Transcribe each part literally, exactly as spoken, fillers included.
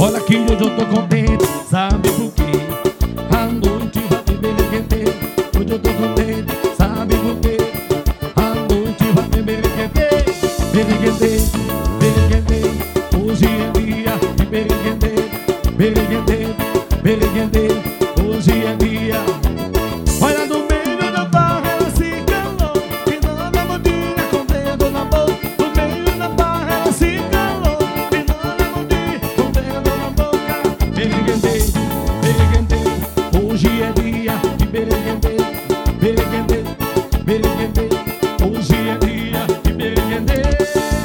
Olha que hoje eu tô contente, sabe por quê? A noite vai me berequeter. Hoje eu tô contente, sabe por quê? A noite vai me berequeter. Berequeter, berequeter. Hoje é dia de berequeter. Berequeter, berequeter. Hoje é dia. Olha no meio da barra ela se calou, finando a modinha com o dedo na boca. No meio da barra ela se calou, finando a modinha com o dedo na boca. Berequeter, berequeter. Hoje é dia de berequeter. Berequeter, berequeter. Hoje é dia de berequeter.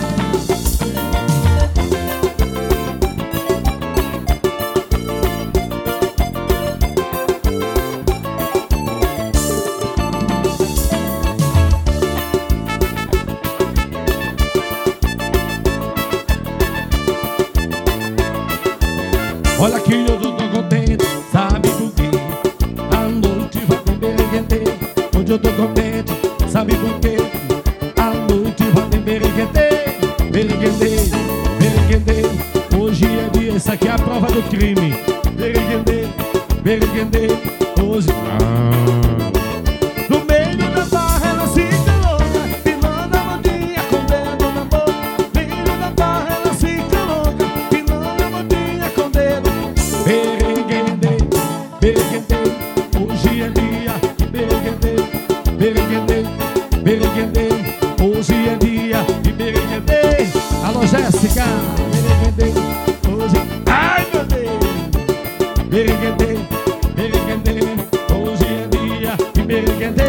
Olha que eu tô contente, sabe por quê? A noite vai me berequeter. Hoje eu tô contente, sabe por quê? A noite vai me berequeter. Berequeter, berequeter. Hoje é dia, isso aqui é a prova do crime. Berequeter, berequeter. Hoje ah. No meio da barra ela se calou, finando a modinha com o dedo na boca. No meio da barra ela se calou, finando a modinha com o dedo. Berequeter, berequeter. Hoje é dia de berequeter. Berequeter, berequeter. Hoje é dia de berequeter. Alô, Jéssica. Berequeter. Hoje, ai meu Deus. Berequeter, berequeter. Hoje é dia de berequeter.